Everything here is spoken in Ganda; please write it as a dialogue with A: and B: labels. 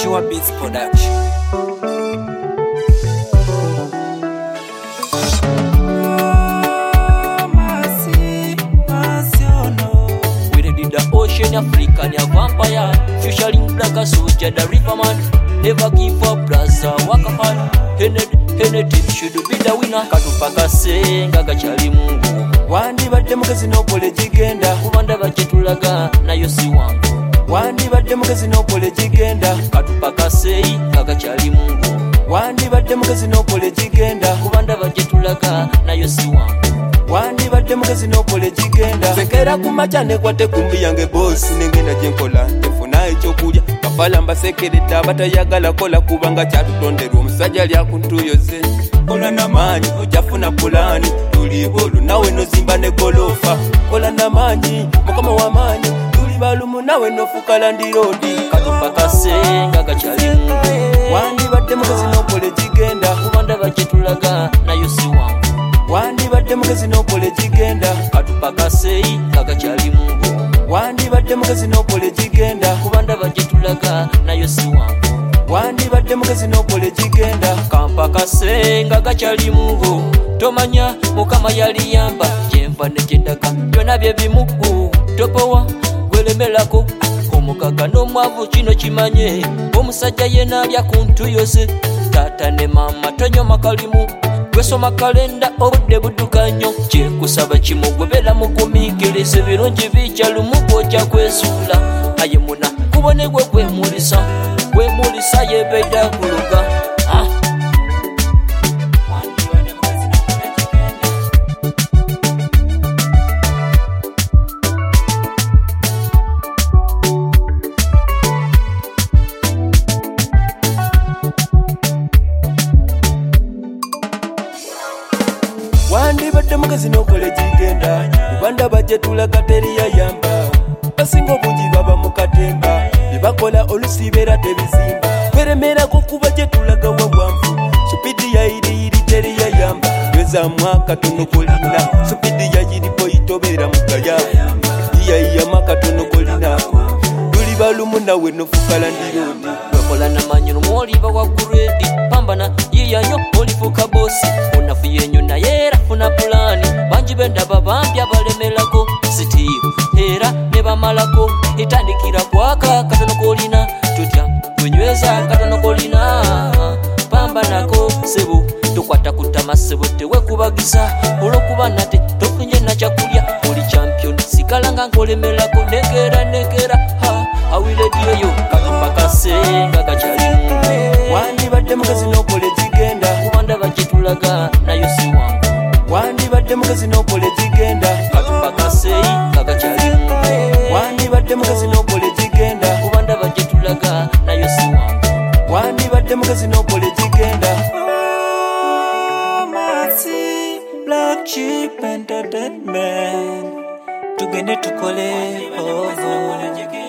A: Joshua Beats Production. The ocean African ya vampire, featuring like a soldier, the riverman. Never give up, brother, waka hard. Hene team should be the winner. Katupaka senga gachali mungu.
B: Wandi badde mukazi n'okola jigenda.
A: Kubanda bachetulaga na yosi wangu.
B: Wandi badde mukazi n'okola jigenda.
A: Katupaka senga gachali mungu.
B: Wandi badde mukazi n'okola jigenda.
A: Kubanda bachetulaga na yosi wangu.
B: Wandi badde mukazi n'okola jigenda. Sekera kumacha nekwate kumbi yange boss nengenda gyenkola tefuna ekyokulya kafala mbasekeredde abatayagala kola kubanga kyatutonderwa omusajja lyakuntuyoze kola n'amaanyi ojafuna pulaani tulibolu nawe nozimba ne golofa kola n'amaanyi mukama w'amaanyi tuli balumu nawe nofuka landiroodi
A: Katupaka senga gachali mungu.
B: Wandi badde mukazi n'okola jigenda.
A: Kubanda bachetulaga na yosi wangu.
B: Wandi badde mukazi n'okola jigenda.
A: Katupaka senga gachali mungu.
B: Wandi badde mukazi n'okola jigenda.
A: Kubanda bachetulaga na yosi wangu.
B: Wandi badde mukazi n'okola jigenda.
A: Kampaka senga gachali mungu. Tomanya mukama yali yamba jenva ne jendaga byona bye bimuku topowa gwelemelako omukaga n'omwavu kino kimanye omusajja yena alya ku ntu yose tata ne mama tonyoma kalimu gwesoma kalenda obudde buddukanyo kyekusaba kimugwebera mugumiikiriza birungi bicalumu bwojja kwesuula aye muna kubonebwe gwemulisa yebeera kuluga
B: Wandi badde mukazi n'okola jigenda. Kubanda bajjetulaga teriyayamba. Basinga obungi baba mu katemba. Bebakola olusibeera tebizimba. Kweremerako kuba jetulaga wabwanfu. Supidi yayiriyiri teriyayamba. Yoza mwaka tono kolina. Supidi yayiripo itobeera mugaya. Yiyayiyama katono kolinako. Tuli balumu nawe nofuka landiroodi.
A: wekola namanyiro mwoliba wa guredi pambana yiyanyo olifuka bosi unafuye nyo naye era funa pulani banji bendaba bambi abalemelako sitiyo era ne bamalako etandikira kwaka katono kolina tutya tunyweza katono kolina pambanako sebo tukwata kutama sebo tewekubagisa olwokuba nate tofunye na kyakulya oli champion sikalanga nkolemelako negera awirediyo Katupaka senga gachali mungu.
B: Wandi badde mukazi n'okola jigenda.
A: Kubanda bachetulaga na yosi wangu.
B: Wandi badde mukazi n'okola jigenda.
A: Katupaka senga gachali mungu.
B: Wandi badde mukazi n'okola jigenda.
A: Kubanda bachetulaga na yosi wangu.
B: Wandi badde mukazi n'okola jigenda.
C: Maxi Black Sheep Entertainment tugende tukole